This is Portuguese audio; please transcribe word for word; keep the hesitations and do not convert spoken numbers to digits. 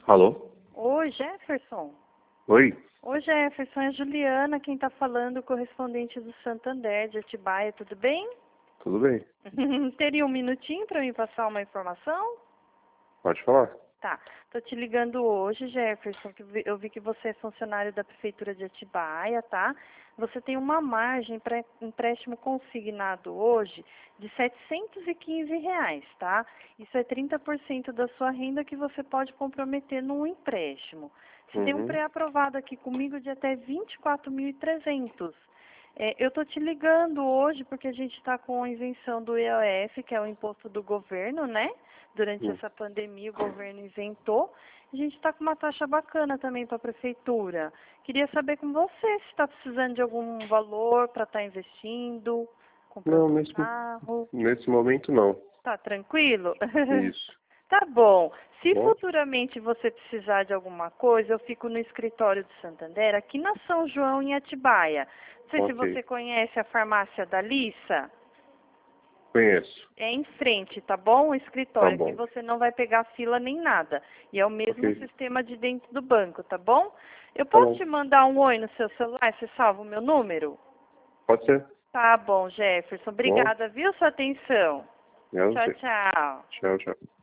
Alô? Oi, Jefferson. Oi? Oi, Jefferson, é a Juliana, quem está falando, correspondente do Santander, de Atibaia, tudo bem? Tudo bem. Teria um minutinho para me passar uma informação? Pode falar. Tá, tô te ligando hoje, Jefferson, que eu vi que você é funcionário da Prefeitura de Atibaia, tá? Você tem uma margem para empréstimo consignado hoje de setecentos e quinze reais, tá? Isso é trinta por cento da sua renda que você pode comprometer num empréstimo. Você tem um Uhum. pré-aprovado aqui comigo de até vinte e quatro mil e trezentos. É, eu tô te ligando hoje porque a gente está com a isenção do I O F, que é o imposto do governo, né? Durante Hum. essa pandemia, o governo isentou. A gente está com uma taxa bacana também para a prefeitura. Queria saber com você se está precisando de algum valor para estar investindo, Não, comprando um nesse, carro. nesse momento não. Tá tranquilo? Isso. Tá bom. Se Bom? futuramente você precisar de alguma coisa, eu fico no escritório do Santander, aqui na São João, em Atibaia. Não sei se Ok. você conhece a farmácia da Lissa. Conheço. É em frente, tá bom? O Tá escritório. Aqui bom. você não vai pegar fila nem nada. E é o mesmo Ok. sistema de dentro do banco, tá bom? Eu Tá posso bom. te mandar um oi no seu celular? Você salva o meu número? Pode ser. Tá bom, Jefferson. Bom? Obrigada, viu, sua atenção. É Tchau, você. tchau. Tchau, tchau.